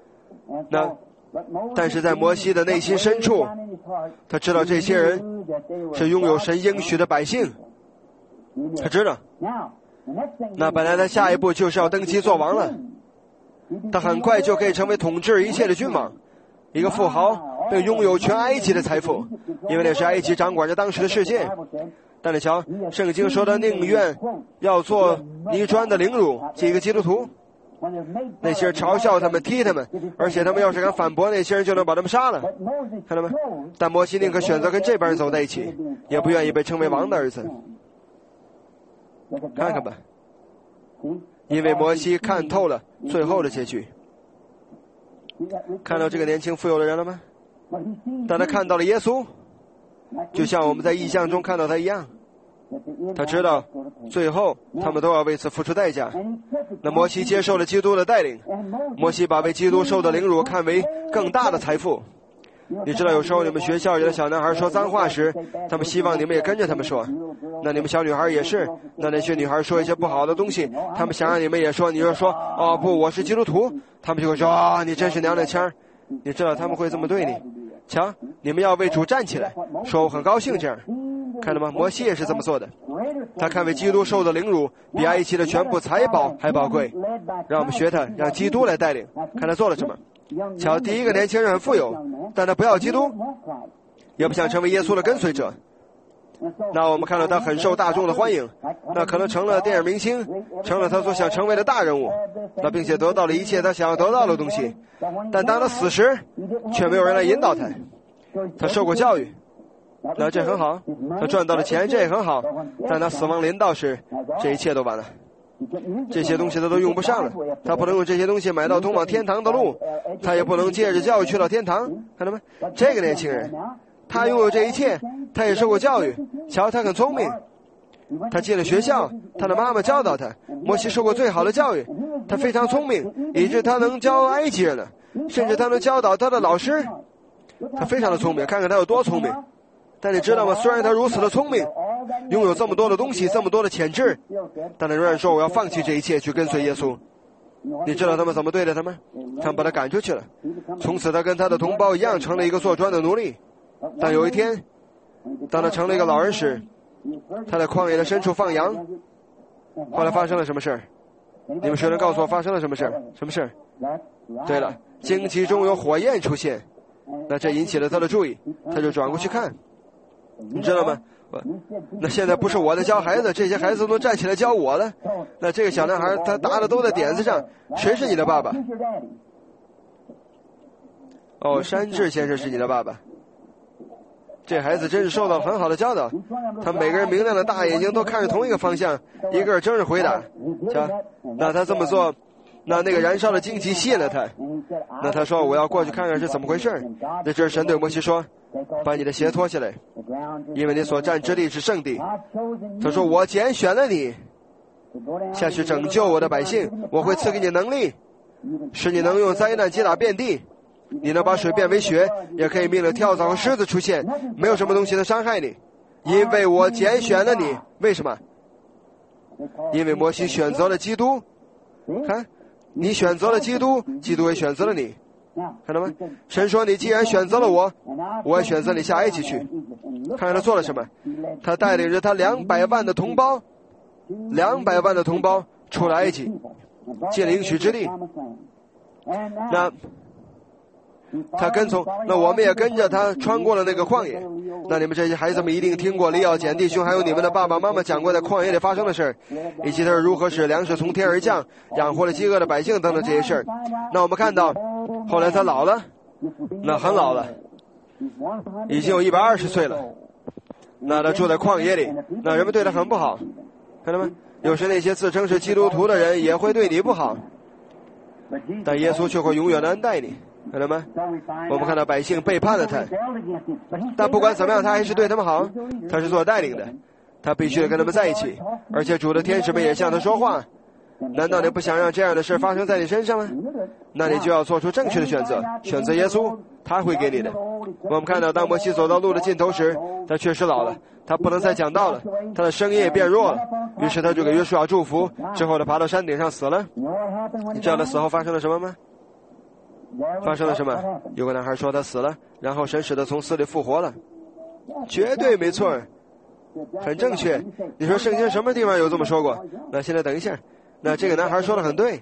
但是在摩西的内心深处，他知道这些人是拥有神应许的百姓，他知道。那本来他下一步就是要登基做王了，他很快就可以成为统治一切的君王，一个富豪，并拥有全埃及的财富，因为那是埃及掌管着当时的世界。但是瞧，圣经说他宁愿要做泥砖的凌辱，是一个基督徒。那些人嘲笑他们，踢他们，而且他们要是敢反驳，那些人就能把他们杀了，看到吗？但摩西宁可选择跟这帮人走在一起，也不愿意被称为王的儿子。看看吧，因为摩西看透了最后的结局。看到这个年轻富有的人了吗？当他看到了耶稣，就像我们在异象中看到他一样，他知道最后他们都要为此付出代价。那摩西接受了基督的带领，摩西把为基督受的凌辱看为更大的财富。你知道有时候你们学校里的小男孩说脏话时，他们希望你们也跟着他们说，那你们小女孩也是，那些女孩说一些不好的东西，他们想让你们也说，你就说哦不，我是基督徒，他们就会说啊、你真是娘娘腔。你知道他们会这么对你。瞧，你们要为主站起来，说我很高兴这样，看到吗？摩西也是这么做的，他看为基督受的凌辱比埃及的全部财宝还宝贵，让我们学他，让基督来带领，看他做了什么。瞧，第一个年轻人很富有，但他不要基督，也不想成为耶稣的跟随者。那我们看到他很受大众的欢迎，那可能成了电影明星，成了他所想成为的大人物，那并且得到了一切他想要得到的东西。但当他死时，却没有人来引导他。他受过教育，那这很好，他赚到了钱，这也很好，但他死亡临到时，这一切都完了，这些东西他都用不上了，他不能用这些东西买到通往天堂的路，他也不能借着教育去到天堂，看到吗？这个年轻人，他拥有这一切，他也受过教育，瞧，他很聪明，他进了学校，他的妈妈教导他，摩西受过最好的教育，他非常聪明，以致他能教埃及人了，甚至他能教导他的老师，他非常的聪明，看看他有多聪明。但你知道吗？虽然他如此的聪明，拥有这么多的东西，这么多的潜质，但他仍然说我要放弃这一切去跟随耶稣。你知道他们怎么对待他吗？他们把他赶出去了，从此他跟他的同胞一样成了一个做砖的奴隶。但有一天，当他成了一个老人时，他在旷野的深处放羊。后来发生了什么事儿？你们谁能告诉我发生了什么事儿？什么事儿？对了，荆棘中有火焰出现，那这引起了他的注意，他就转过去看。你知道吗？那现在不是我在教孩子，这些孩子都站起来教我了。那这个小男孩他答的都在点子上。谁是你的爸爸？哦，山治先生是你的爸爸。这孩子真是受到很好的教导，他们每个人明亮的大眼睛都看着同一个方向，一个争着回答。瞧，那他这么做，那个燃烧的荆棘吸引了他，那他说我要过去看看是怎么回事。那这神对摩西说，把你的鞋脱下来，因为你所占之地是圣地。他说我拣选了你下去拯救我的百姓，我会赐给你能力，使你能用灾难击打遍地，你能把水变为血，也可以命令跳蚤和狮子出现，没有什么东西能伤害你，因为我拣选了你。为什么？因为摩西选择了基督。看，你选择了基督，基督也选择了你，看到吗？神说你既然选择了我，我也选择你下埃及去。看看他做了什么，他带领着他200万的同胞出了埃及，进了应许之地。那他跟从，那我们也跟着他穿过了那个旷野。那你们这些孩子们一定听过利奥简弟兄还有你们的爸爸妈妈讲过在旷野里发生的事，以及他是如何使粮食从天而降，养活了饥饿的百姓等等这些事。那我们看到后来他老了，那很老了，已经有120岁了。那他住在旷野里，那人们对他很不好，看到吗？有时那些自称是基督徒的人也会对你不好，但耶稣却会永远的恩待你，看到吗？我们看到百姓背叛了他，但不管怎么样他还是对他们好，他是做带领的。 他必须得跟他们在一起，而且主的天使们也向他说话。难道你不想让这样的事发生在你身上吗？那你就要做出正确的选择，选择耶稣，他会给你的。我们看到当摩西走到路的尽头时，他确实老了，他不能再讲道了，他的声音也变弱了。于是他就给约书亚祝福，之后他爬到山顶上死了。你知道他死后发生了什么吗？发生了什么？有个男孩说他死了，然后神使他从死里复活了。绝对没错，很正确。你说圣经什么地方有这么说过？那现在等一下，那这个男孩说的很对。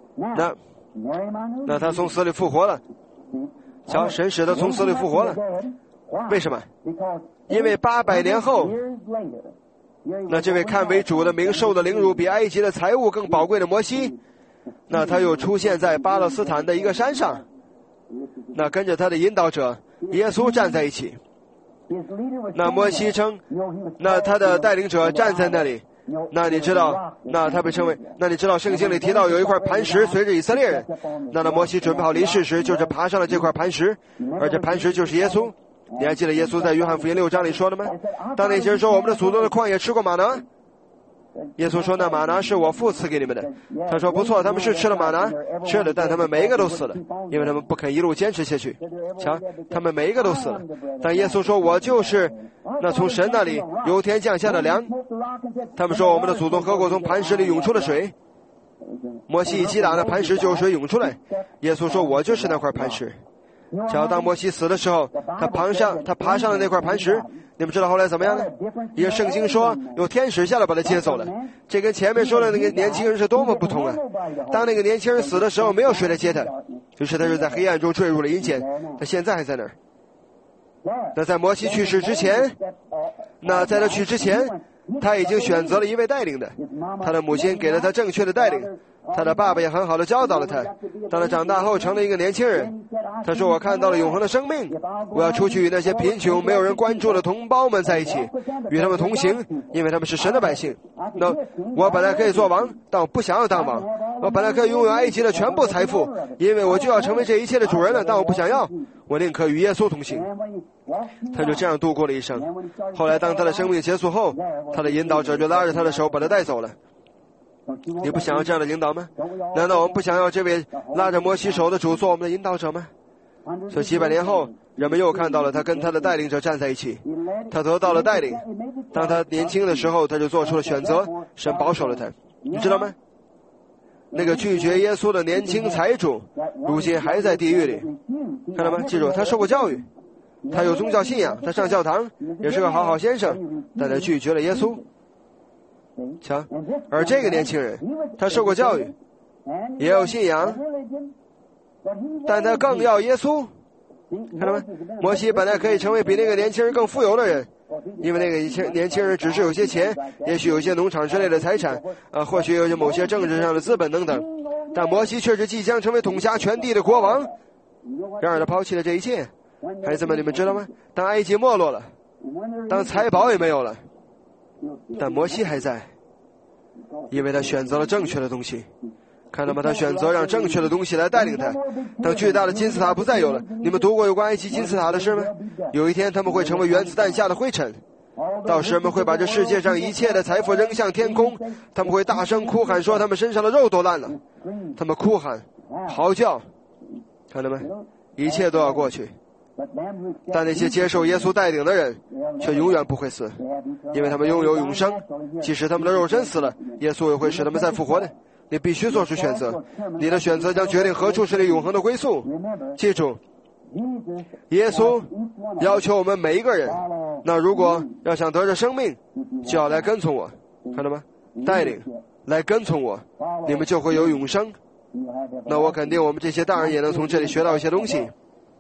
那他从死里复活了。瞧，神使他从死里复活了。为什么？因为800年后，那这位看为主的名受的凌辱比埃及的财物更宝贵的摩西，那他又出现在巴勒斯坦的一个山上，那跟着他的引导者耶稣站在一起。那摩西称，那他的带领者站在那里。那你知道，那他被称为，那你知道圣经里提到有一块磐石随着以色列人，那摩西准备好离世时，就是爬上了这块磐石，而这磐石就是耶稣。你还记得耶稣在约翰福音6章里说的吗？当那些人说我们的祖宗的旷野吃过玛拿，耶稣说那玛拿是我父赐给你们的。他说不错，他们是吃了玛拿，吃了，但他们每一个都死了，因为他们不肯一路坚持下去。瞧，他们每一个都死了。但耶稣说我就是那从神那里由天降下的粮。他们说我们的祖宗喝过从磐石里涌出的水，摩西一击打那磐石就有水涌出来。耶稣说我就是那块磐石。瞧，当摩西死的时候，他爬上了那块磐石。你们知道后来怎么样呢？因为圣经说有天使下来把他接走了。这跟前面说的那个年轻人是多么不同啊！当那个年轻人死的时候，没有谁来接他，于是他就在黑暗中坠入了阴间。他现在还在那儿。那在摩西去世之前，那在他去之前，他已经选择了一位带领的，他的母亲给了他正确的带领，他的爸爸也很好的教导了他。当他长大后成了一个年轻人，他说我看到了永恒的生命，我要出去与那些贫穷没有人关注的同胞们在一起，与他们同行，因为他们是神的百姓。那我本来可以做王，但我不想要当王。我本来可以拥有埃及的全部财富，因为我就要成为这一切的主人了，但我不想要，我宁可与耶稣同行。他就这样度过了一生。后来当他的生命结束后，他的引导者就拉着他的手把他带走了。你不想要这样的引导吗？难道我们不想要这位拉着摩西手的主做我们的引导者吗？所以几百年后，人们又看到了他跟他的带领者站在一起，他得到了带领。当他年轻的时候，他就做出了选择，神保守了他。你知道吗？那个拒绝耶稣的年轻财主，如今还在地狱里。看到吗？记住，他受过教育，他有宗教信仰，他上教堂，也是个好先生，但他拒绝了耶稣。瞧，而这个年轻人，他受过教育，也有信仰，但他更要耶稣。看到吗？摩西本来可以成为比那个年轻人更富有的人，因为那个年轻人只是有些钱，也许有一些农场之类的财产，或许有些某些政治上的资本等等，但摩西却是即将成为统辖全地的国王。然而他抛弃了这一切。孩子们，你们知道吗？当埃及没落了，当财宝也没有了，但摩西还在，因为他选择了正确的东西。看到吗？他选择让正确的东西来带领他。当巨大的金字塔不再有了，你们读过有关埃及金字塔的事吗？有一天他们会成为原子弹下的灰尘，到时人们会把这世界上一切的财富扔向天空，他们会大声哭喊说他们身上的肉都烂了，他们哭喊嚎叫。看到吗？一切都要过去，但那些接受耶稣带领的人却永远不会死，因为他们拥有永生。即使他们的肉身死了，耶稣也会使他们再复活的。你必须做出选择，你的选择将决定何处是你永恒的归宿。记住，耶稣要求我们每一个人，那如果要想得着生命，就要来跟从我。看到吗？带领来跟从我，你们就会有永生。那我肯定我们这些大人也能从这里学到一些东西。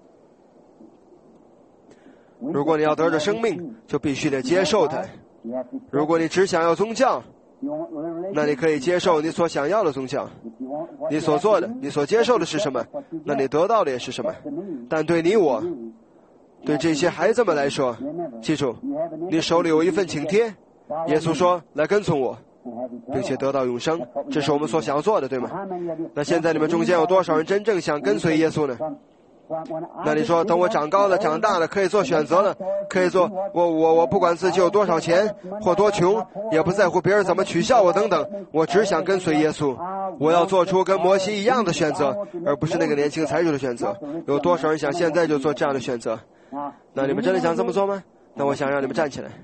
如果你要得着生命，就必须得接受它。如果你只想要宗教，那你可以接受你所想要的宗教，你所做的，你所接受的是什么，那你得到的也是什么。但对你我，对这些孩子们来说，记住，你手里有一份请帖，耶稣说来跟从我，并且得到永生，这是我们所想要做的，对吗？那现在你们中间有多少人真正想跟随耶稣呢？ 那你说，等我长高了、长大了，可以做选择了，可以做我不管自己有多少钱或多穷，也不在乎别人怎么取笑我等等，我只想跟随耶稣。我要做出跟摩西一样的选择，而不是那个年轻财主的选择。有多少人想现在就做这样的选择？那你们真的想这么做吗？那我想让你们站起来，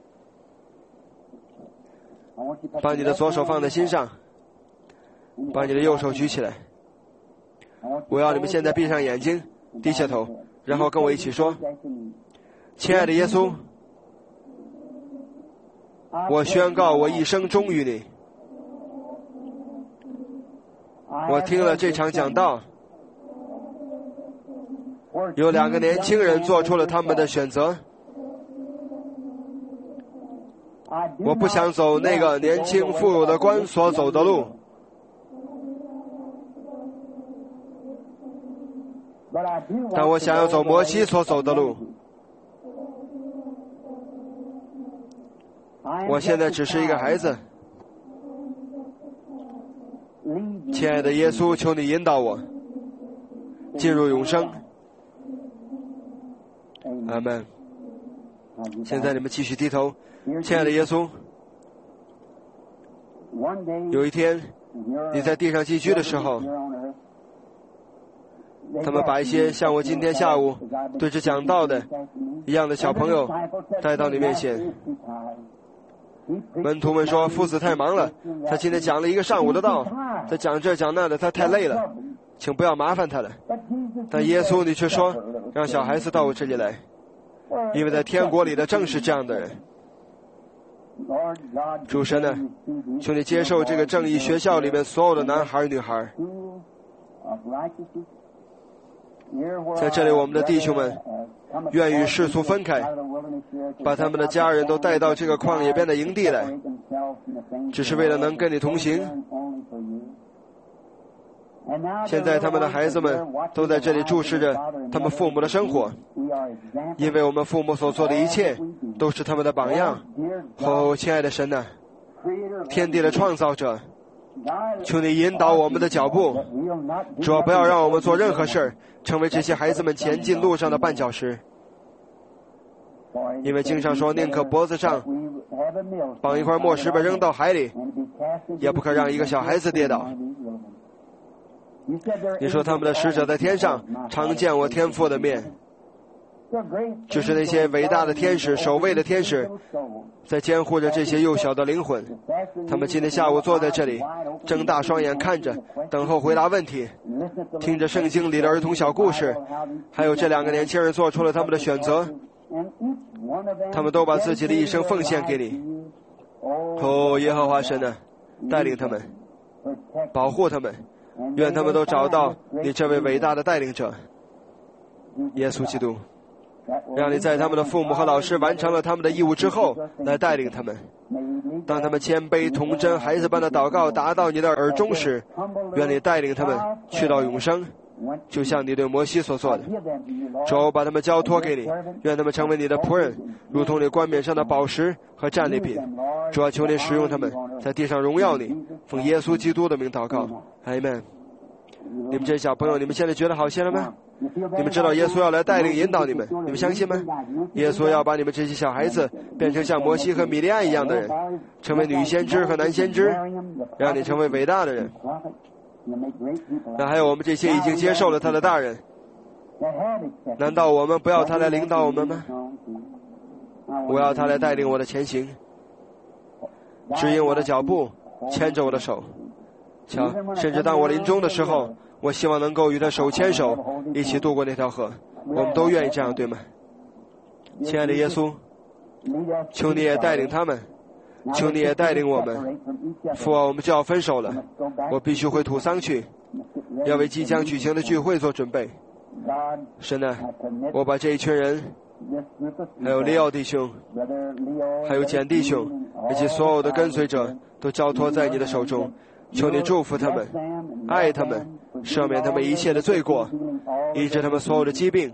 把你的左手放在心上，把你的右手举起来。我要你们现在闭上眼睛，低下头，然后跟我一起说：亲爱的耶稣，我宣告我一生忠于你。我听了这场讲道，有2个年轻人做出了他们的选择。我不想走那个年轻富有的官所走的路，但我想要走摩西所走的路。我现在只是一个孩子，亲爱的耶稣，求你引导我进入永生。阿们。现在你们继续低头。亲爱的耶稣，有一天你在地上寄居的时候，他们把一些像我今天下午对着讲道的一样的小朋友带到你面前。门徒们说，夫子太忙了，他今天讲了一个上午的道，他讲这讲那的，他太累了，请不要麻烦他了。但耶稣你却说，让小孩子到我这里来，因为在天国里的正是这样的人。主神呢，求你接受这个正义学校里面所有的男孩女孩。在这里我们的弟兄们愿与世俗分开，把他们的家人都带到这个旷野边的营地来，只是为了能跟你同行。现在他们的孩子们都在这里注视着他们父母的生活，因为我们父母所做的一切都是他们的榜样。亲爱的神啊，天地的创造者，求你引导我们的脚步，主不要让我们做任何事成为这些孩子们前进路上的绊脚石。因为经上说，宁可脖子上绑一块磨石把扔到海里，也不可让一个小孩子跌倒。你说他们的使者在天上常见我天父的面，就是那些伟大的天使、守卫的天使，在监护着这些幼小的灵魂。他们今天下午坐在这里，睁大双眼看着，等候回答问题，听着圣经里的儿童小故事，还有这2个年轻人做出了他们的选择。他们都把自己的一生奉献给你。耶和华神啊，带领他们，保护他们，愿他们都找到你这位伟大的带领者耶稣基督，让你在他们的父母和老师完成了他们的义务之后来带领他们。当他们谦卑童真孩子般的祷告达到你的耳中时，愿你带领他们去到永生，就像你对摩西所做的。主，把他们交托给你，愿他们成为你的仆人，如同你冠冕上的宝石和战利品。主，求你使用他们，在地上荣耀你，奉耶稣基督的名祷告，阿们。你们这些小朋友，你们现在觉得好些了吗？你们知道耶稣要来带领引导你们，你们相信吗？耶稣要把你们这些小孩子变成像摩西和米利暗一样的人，成为女先知和男先知，让你成为伟大的人。那还有我们这些已经接受了他的大人，难道我们不要他来领导我们吗？我要他来带领我的前行，指引我的脚步，牵着我的手。瞧，甚至当我临终的时候，我希望能够与他手牵手一起渡过那条河。我们都愿意这样，对吗？亲爱的耶稣，求你也带领他们，求你也带领我们。父啊，我们就要分手了，我必须回土桑去，要为即将举行的聚会做准备。神啊，我把这一群人，还有利奥弟兄，还有简弟兄，以及所有的跟随者都交托在你的手中。求你祝福他们，爱他们，赦免他们一切的罪过，医治他们所有的疾病，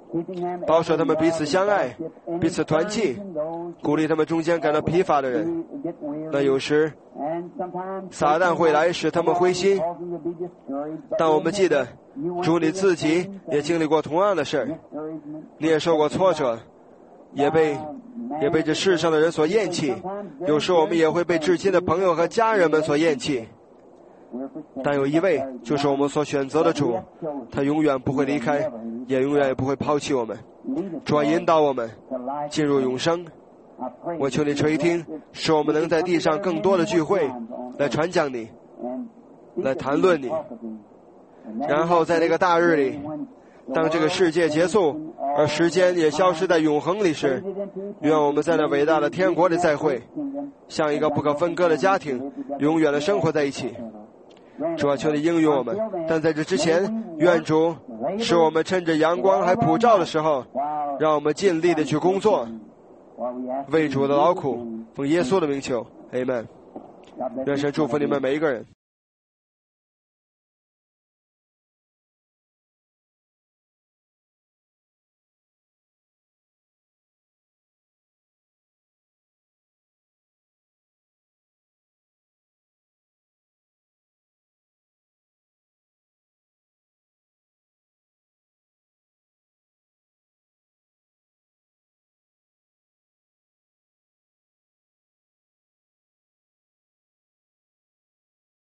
保守他们彼此相爱，彼此团契，鼓励他们中间感到疲乏的人。但有时撒旦会来使他们灰心，但我们记得主你自己也经历过同样的事儿，你也受过挫折，也被这世上的人所厌弃，有时我们也会被至亲的朋友和家人们所厌弃。但有一位就是我们所选择的主，他永远不会离开，也永远也不会抛弃我们。主要引导我们进入永生。我求你垂听，使我们能在地上更多的聚会，来传讲你，来谈论你。然后在那个大日里，当这个世界结束，而时间也消失在永恒里时，愿我们在那伟大的天国里再会，像一个不可分割的家庭，永远的生活在一起。主啊，求你应允我们，但在这之前，愿主使我们趁着阳光还普照的时候，让我们尽力的去工作，为主的劳苦，奉耶稣的名求 ，Amen。愿神祝福你们每一个人。